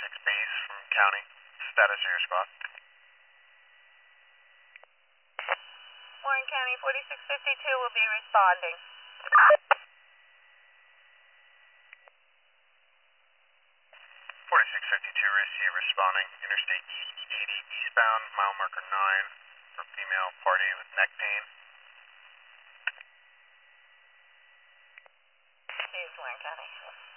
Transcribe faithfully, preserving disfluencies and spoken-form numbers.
forty-six base from county. Status of your squad. Warren County forty-six fifty-two will be responding. forty-six fifty-two, receive responding. Interstate eighty eastbound, mile marker nine for female party with neck pain. Here's Warren County.